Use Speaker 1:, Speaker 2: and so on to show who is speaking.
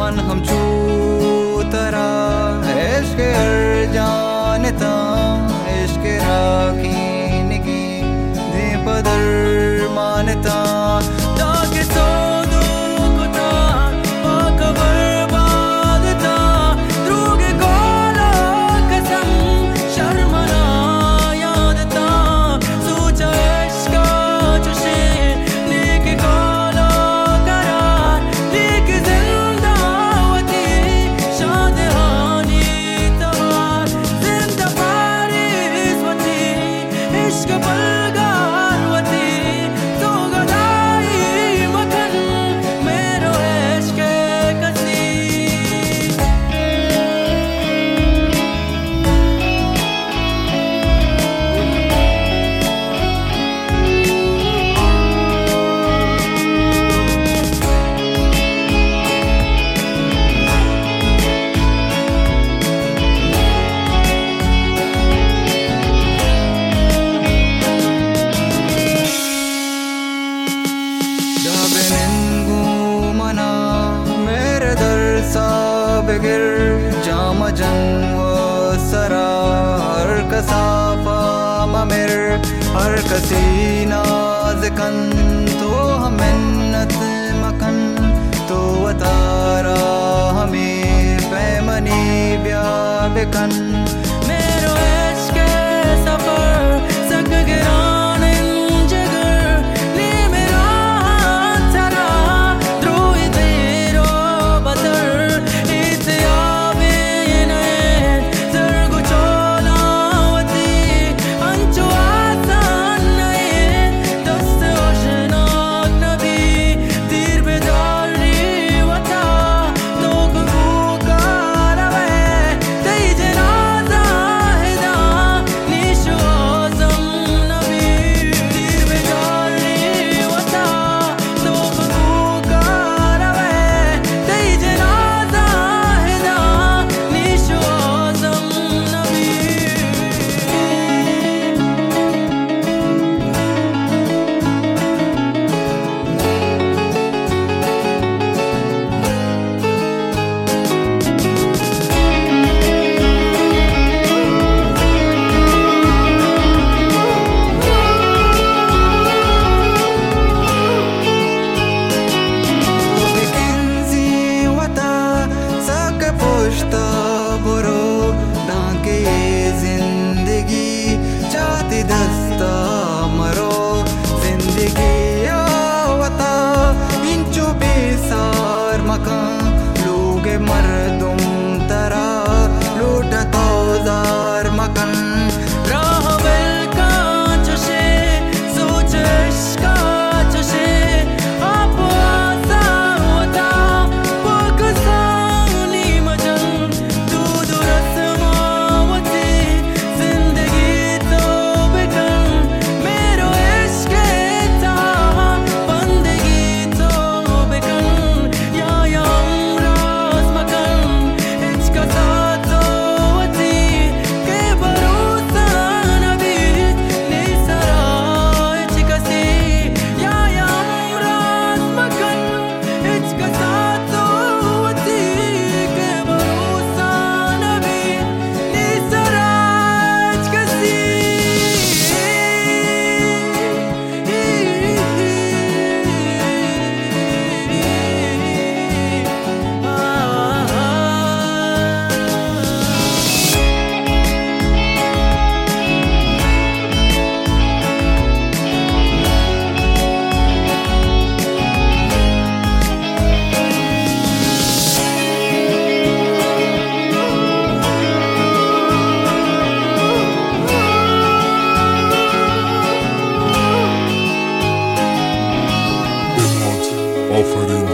Speaker 1: हम छू तरा इश्क जानता इश्क राखीन की दे पदर मानता ताकि सो दुखता खबर बादता द्रुग कोला कसम शर्मना यादता सोचा इश्क चुशे लेके कोला करार लेके जिंदावती शादहानी तवार जिंदा पारिस वती इश्क बलगारवती तो गदाई मखन मेरो इश्क कसी मेरे दर सा बिगिर जाम जंग सरा हर कसाफा ममिर हर कसी नाज़कन तो हम मिन्नत मकन तो अतारा हमें पैमनी ब्याबिकन मेरो इश्क सफर सक गिरान जिगर नी मेरा तरा द्रोही तेरो बदर इत्याबे नए जरगु चोलावती अंचु आसान नए दस्त ओशनाक नबी तीर बेदारी वता तो गुकारवे तई जनाजा हिदा निशु आज़म नबी तीर बेदारी वता तो गुकारवे तई जनाजा हिदा निशु आज़म नबी पुश्ता बुरो डाके जिंदगी चाहती दस्ता मरो जिंदगी आवता इंचो बेसार मकान लोग मर्दुम तरा लूटा तौजार मकन राह बिलका चुशे सोच इश्का चुशे आप आसा होता पकसानी मजन दूध रस्मावती जिंदगी तो बिकन मेरो इश्क था बंदगी तो बिकन या अमराज मकन इश्क साथ होती के भरोसा नबी निसरा इश्क सी या अमराज मकन इश्क साथ होती के भरोसा नबी निसरा इश्क सी
Speaker 2: Offered in